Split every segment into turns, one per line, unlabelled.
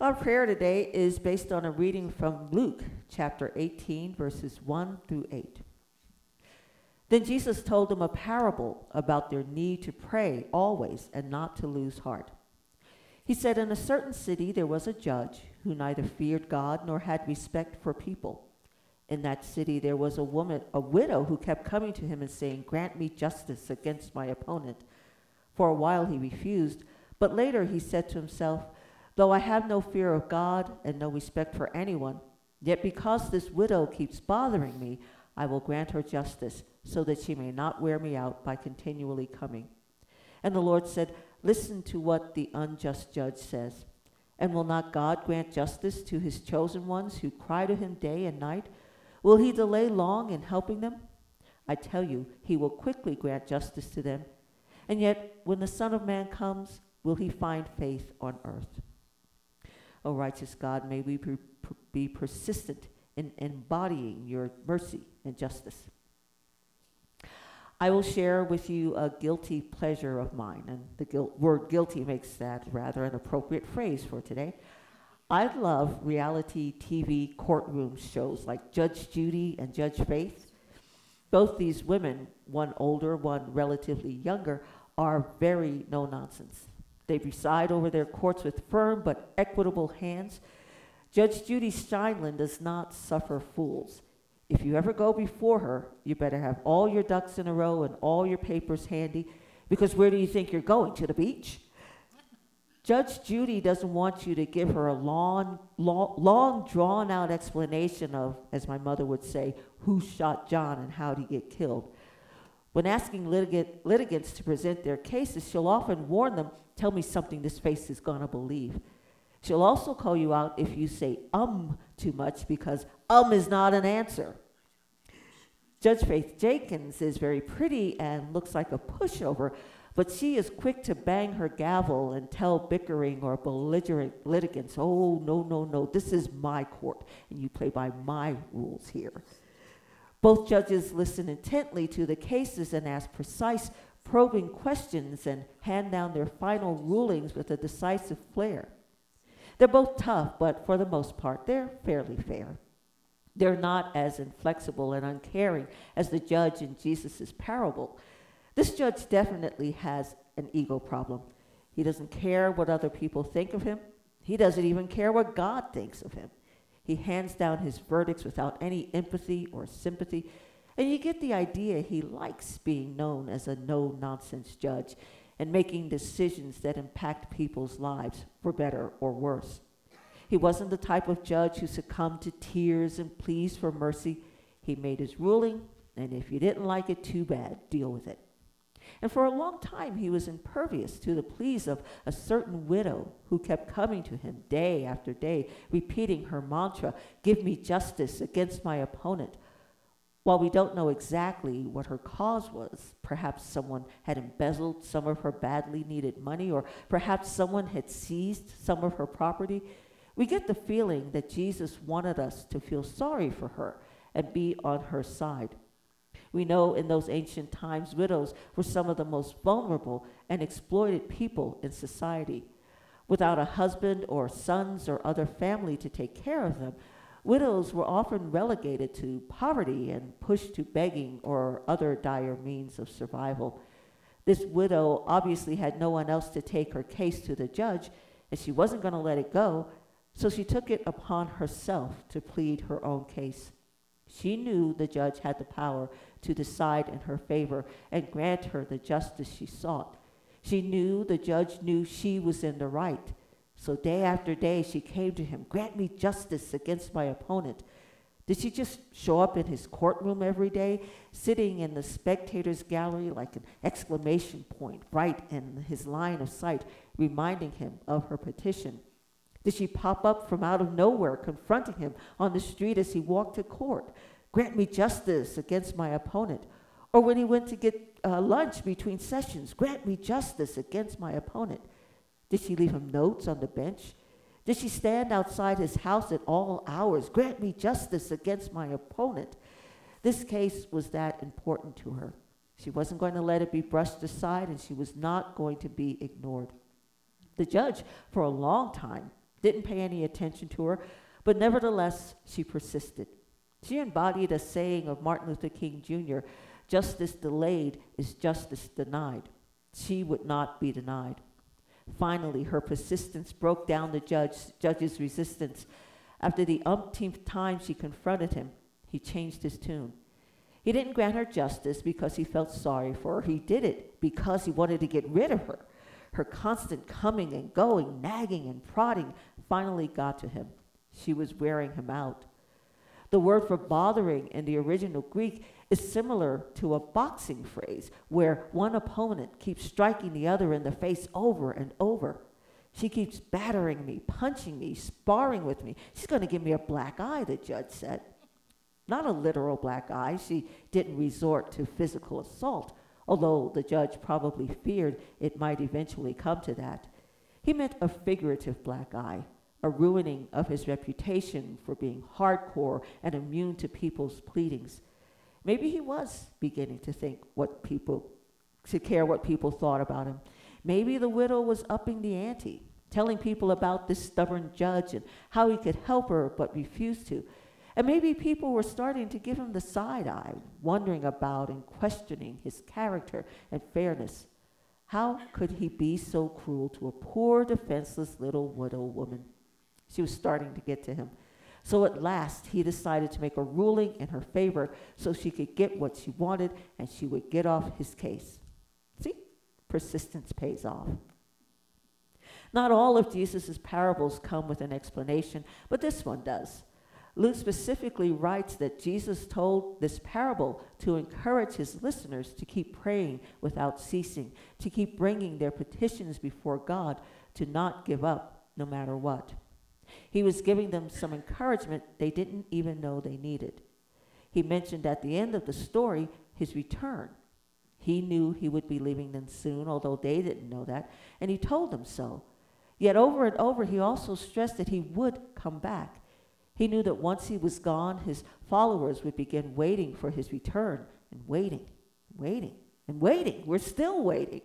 Our prayer today is based on a reading from Luke chapter 18, verses 1 through 8. Then Jesus told them a parable about their need to pray always and not to lose heart. He said, in a certain city there was a judge who neither feared God nor had respect for people. In that city there was a widow who kept coming to him and saying, grant me justice against my opponent. For a while he refused, but later he said to himself, though I have no fear of God and no respect for anyone, yet because this widow keeps bothering me, I will grant her justice, so that she may not wear me out by continually coming. And the Lord said, listen to what the unjust judge says. And will not God grant justice to his chosen ones who cry to him day and night? Will he delay long in helping them? I tell you, he will quickly grant justice to them. And yet, when the Son of Man comes, will he find faith on earth? O righteous God, may we be persistent in embodying your mercy and justice. I will share with you a guilty pleasure of mine, and the word guilty makes that rather an appropriate phrase for today. I love reality TV courtroom shows like Judge Judy and Judge Faith. Both these women, one older, one relatively younger, are very no-nonsense. They preside over their courts with firm but equitable hands. Judge Judy Steinlen does not suffer fools. If you ever go before her, you better have all your ducks in a row and all your papers handy, because where do you think you're going? To the beach? Judge Judy doesn't want you to give her a long, drawn-out explanation of, as my mother would say, who shot John and how did he get killed. When asking litigants to present their cases, she'll often warn them, tell me something this face is going to believe. She'll also call you out if you say too much, because is not an answer. Judge Faith Jenkins is very pretty and looks like a pushover, but she is quick to bang her gavel and tell bickering or belligerent litigants, oh, no, this is my court, and you play by my rules here. Both judges listen intently to the cases and ask precise, probing questions and hand down their final rulings with a decisive flair. They're both tough, but for the most part, they're fairly fair. They're not as inflexible and uncaring as the judge in Jesus' parable. This judge definitely has an ego problem. He doesn't care what other people think of him. He doesn't even care what God thinks of him. He hands down his verdicts without any empathy or sympathy, and you get the idea he likes being known as a no-nonsense judge and making decisions that impact people's lives for better or worse. He wasn't the type of judge who succumbed to tears and pleas for mercy. He made his ruling, and if you didn't like it, too bad, deal with it. And for a long time, he was impervious to the pleas of a certain widow who kept coming to him day after day, repeating her mantra, give me justice against my opponent. While we don't know exactly what her cause was, perhaps someone had embezzled some of her badly needed money, or perhaps someone had seized some of her property, we get the feeling that Jesus wanted us to feel sorry for her and be on her side. We know in those ancient times, widows were some of the most vulnerable and exploited people in society. Without a husband or sons or other family to take care of them, widows were often relegated to poverty and pushed to begging or other dire means of survival. This widow obviously had no one else to take her case to the judge, and she wasn't going to let it go, so she took it upon herself to plead her own case. She knew the judge had the power to decide in her favor and grant her the justice she sought. She knew the judge knew she was in the right. So day after day, she came to him, grant me justice against my opponent. Did she just show up in his courtroom every day, sitting in the spectator's gallery like an exclamation point right in his line of sight, reminding him of her petition? Did she pop up from out of nowhere, confronting him on the street as he walked to court? Grant me justice against my opponent. Or when he went to get lunch between sessions, grant me justice against my opponent. Did she leave him notes on the bench? Did she stand outside his house at all hours? Grant me justice against my opponent. This case was that important to her. She wasn't going to let it be brushed aside, and she was not going to be ignored. The judge, for a long time, didn't pay any attention to her, but nevertheless, she persisted. She embodied a saying of Martin Luther King Jr., justice delayed is justice denied. She would not be denied. Finally, her persistence broke down the judge's resistance. After the umpteenth time she confronted him, he changed his tune. He didn't grant her justice because he felt sorry for her. He did it because he wanted to get rid of her. Her constant coming and going, nagging and prodding finally got to him. She was wearing him out. The word for bothering in the original Greek is similar to a boxing phrase where one opponent keeps striking the other in the face over and over. She keeps battering me, punching me, sparring with me. She's going to give me a black eye, the judge said. Not a literal black eye. She didn't resort to physical assault, although the judge probably feared it might eventually come to that. He meant a figurative black eye, a ruining of his reputation for being hardcore and immune to people's pleadings. Maybe he was beginning to think to care what people thought about him. Maybe the widow was upping the ante, telling people about this stubborn judge and how he could help her but refused to. And maybe people were starting to give him the side eye, wondering about and questioning his character and fairness. How could he be so cruel to a poor, defenseless little widow woman? She was starting to get to him. So at last, he decided to make a ruling in her favor so she could get what she wanted and she would get off his case. See? Persistence pays off. Not all of Jesus' parables come with an explanation, but this one does. Luke specifically writes that Jesus told this parable to encourage his listeners to keep praying without ceasing, to keep bringing their petitions before God, to not give up no matter what. He was giving them some encouragement they didn't even know they needed. He mentioned at the end of the story his return. He knew he would be leaving them soon, although they didn't know that, and he told them so. Yet over and over, he also stressed that he would come back. He knew that once he was gone, his followers would begin waiting for his return, and waiting, and waiting. We're still waiting.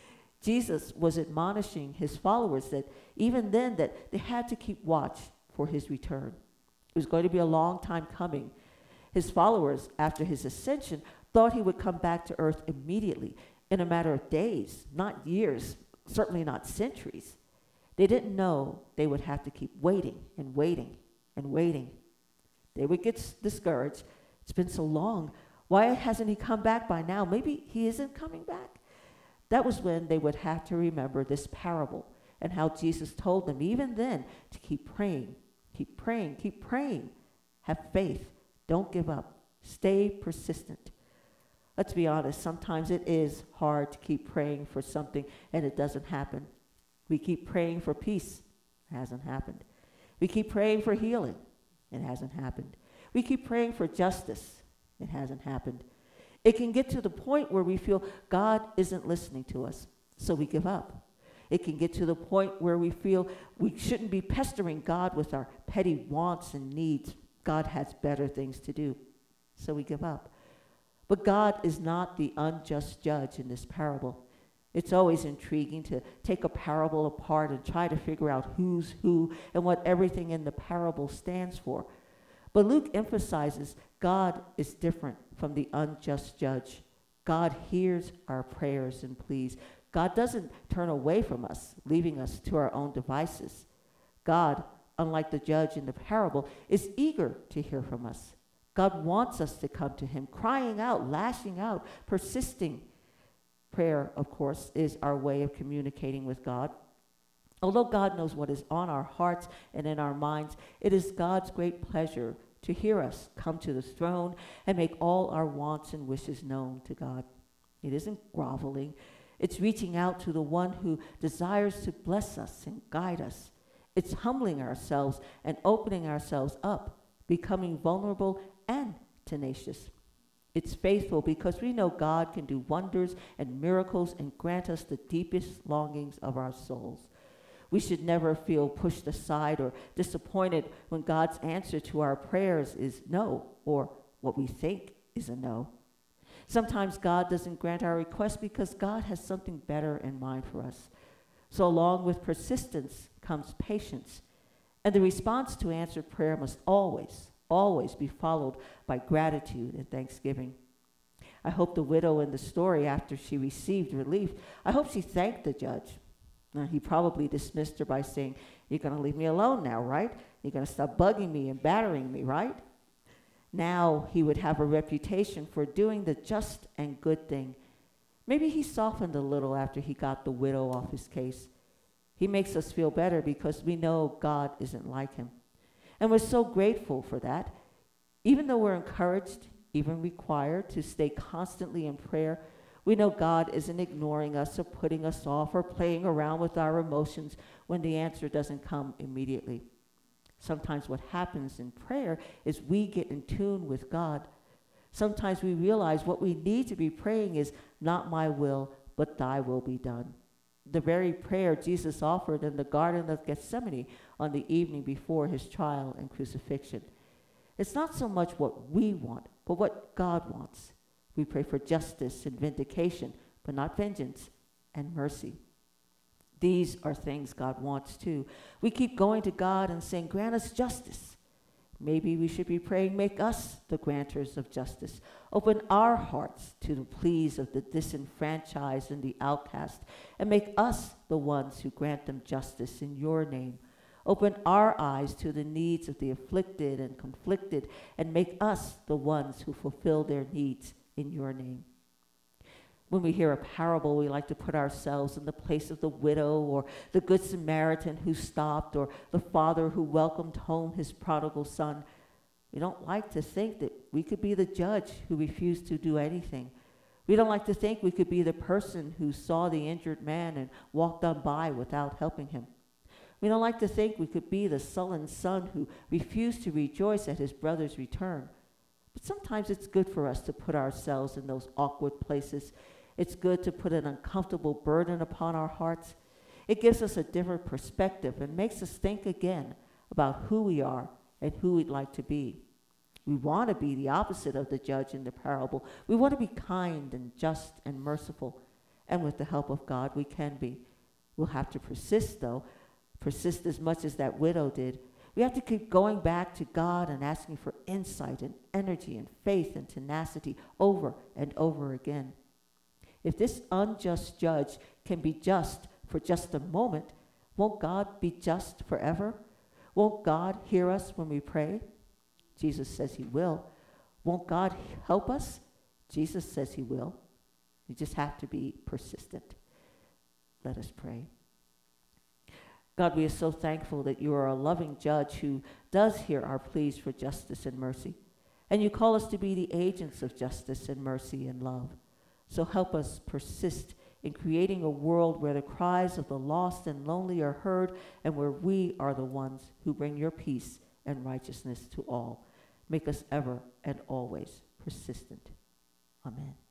Jesus was admonishing his followers that even then that they had to keep watch for his return. It was going to be a long time coming. His followers, after his ascension, thought he would come back to earth immediately, in a matter of days, not years, certainly not centuries. They didn't know they would have to keep waiting and waiting and waiting. They would get discouraged. It's been so long. Why hasn't he come back by now? Maybe he isn't coming back. That was when they would have to remember this parable and how Jesus told them even then to keep praying, keep praying, keep praying. Have faith. Don't give up. Stay persistent. Let's be honest, sometimes it is hard to keep praying for something and it doesn't happen. We keep praying for peace. It hasn't happened. We keep praying for healing. It hasn't happened. We keep praying for justice. It hasn't happened. It can get to the point where we feel God isn't listening to us, so we give up. It can get to the point where we feel we shouldn't be pestering God with our petty wants and needs. God has better things to do, so we give up. But God is not the unjust judge in this parable. It's always intriguing to take a parable apart and try to figure out who's who and what everything in the parable stands for. But Luke emphasizes God is different from the unjust judge. God hears our prayers and pleas. God doesn't turn away from us, leaving us to our own devices. God, unlike the judge in the parable, is eager to hear from us. God wants us to come to him, crying out, lashing out, persisting. Prayer, of course, is our way of communicating with God. Although God knows what is on our hearts and in our minds, it is God's great pleasure to hear us come to the throne and make all our wants and wishes known to God. It isn't groveling. It's reaching out to the one who desires to bless us and guide us. It's humbling ourselves and opening ourselves up, becoming vulnerable and tenacious. It's faithful because we know God can do wonders and miracles and grant us the deepest longings of our souls. We should never feel pushed aside or disappointed when God's answer to our prayers is no, or what we think is a no. Sometimes God doesn't grant our request because God has something better in mind for us. So along with persistence comes patience. And the response to answered prayer must always, always be followed by gratitude and thanksgiving. I hope the widow in the story, after she received relief, I hope she thanked the judge. Now, he probably dismissed her by saying, "You're going to leave me alone now, right? You're going to stop bugging me and battering me, right?" Now he would have a reputation for doing the just and good thing. Maybe he softened a little after he got the widow off his case. He makes us feel better because we know God isn't like him. And we're so grateful for that. Even though we're encouraged, even required to stay constantly in prayer, we know God isn't ignoring us or putting us off or playing around with our emotions when the answer doesn't come immediately. Sometimes what happens in prayer is we get in tune with God. Sometimes we realize what we need to be praying is not my will, but thy will be done. The very prayer Jesus offered in the Garden of Gethsemane on the evening before his trial and crucifixion. It's not so much what we want, but what God wants. We pray for justice and vindication, but not vengeance and mercy. These are things God wants too. We keep going to God and saying, "Grant us justice." Maybe we should be praying, "Make us the granters of justice." Open our hearts to the pleas of the disenfranchised and the outcast, and make us the ones who grant them justice in your name. Open our eyes to the needs of the afflicted and conflicted, and make us the ones who fulfill their needs in your name. When we hear a parable, we like to put ourselves in the place of the widow or the Good Samaritan who stopped or the father who welcomed home his prodigal son. We don't like to think that we could be the judge who refused to do anything. We don't like to think we could be the person who saw the injured man and walked on by without helping him. We don't like to think we could be the sullen son who refused to rejoice at his brother's return. But sometimes it's good for us to put ourselves in those awkward places. It's good to put an uncomfortable burden upon our hearts. It gives us a different perspective and makes us think again about who we are and who we'd like to be. We want to be the opposite of the judge in the parable. We want to be kind and just and merciful. And with the help of God, we can be. We'll have to persist, though. Persist as much as that widow did. We have to keep going back to God and asking for insight and energy and faith and tenacity over and over again. If this unjust judge can be just for just a moment, won't God be just forever? Won't God hear us when we pray? Jesus says he will. Won't God help us? Jesus says he will. We just have to be persistent. Let us pray. God, we are so thankful that you are a loving judge who does hear our pleas for justice and mercy. And you call us to be the agents of justice and mercy and love. So help us persist in creating a world where the cries of the lost and lonely are heard and where we are the ones who bring your peace and righteousness to all. Make us ever and always persistent. Amen.